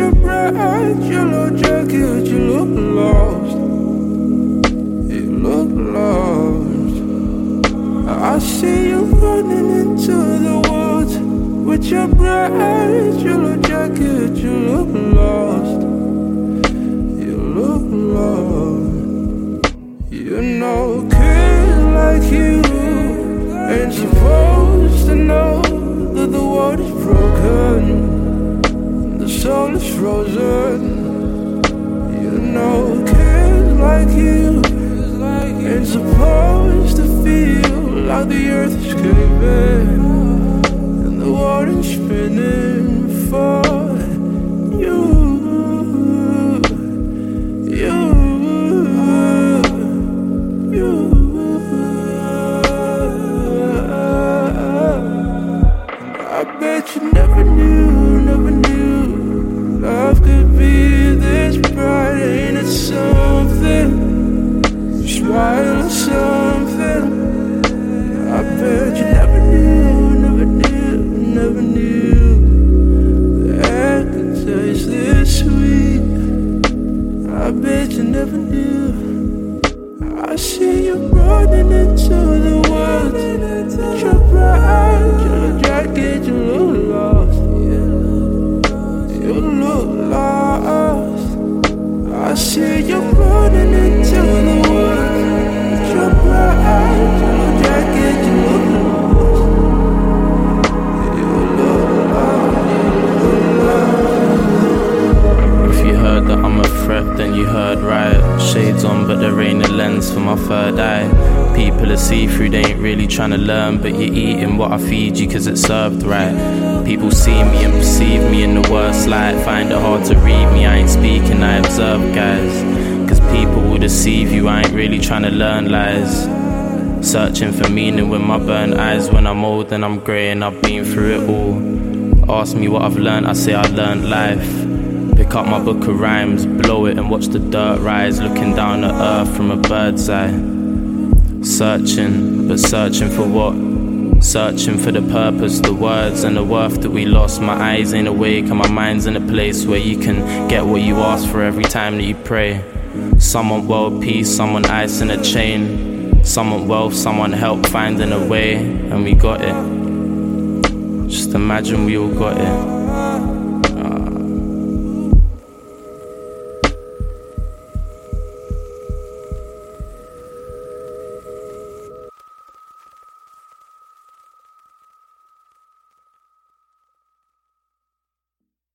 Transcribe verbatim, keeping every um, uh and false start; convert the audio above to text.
your bright yellow jacket, you look lost. You look lost. I see you running into the woods with your bright yellow jacket, you look lost. You look lost. You know, kids like you ain't supposed to know that the world is broken, the soul is frozen. You know, kids like you ain't supposed to feel like the earth is caving and the world is spinning for you. You, you. I bet you never knew, never knew love could be this bright. Ain't it something? Smile or something. I bet you never knew, never knew, never knew that could taste this sweet. I bet you never knew. I see you running into the woods with your bright yellow jacket, you look lost. You look lost. I see you running into the woods with your bright yellow jacket, you look lost. You look lost. If you heard that I'm a threat, then you heard right. Shades on, but there ain't a lens for my third eye. People are see-through, they ain't really trying to learn, but you're eating what I feed you cause it's served right. People see me and perceive me in the worst light, find it hard to read me, I ain't speaking, I observe guys. Cause people will deceive you, I ain't really trying to learn lies. Searching for meaning with my burnt eyes. When I'm old and I'm grey and I've been through it all. Ask me what I've learned, I say I learned life. Pick up my book of rhymes, blow it and watch the dirt rise. Looking down at earth from a bird's eye. Searching, but searching for what? Searching for the purpose, the words and the worth that we lost. My eyes ain't awake and my mind's in a place where you can get what you ask for every time that you pray. Some want world peace, some want ice in a chain. Some want wealth, some want help finding a way. And we got it. Just imagine we all got it. Uh,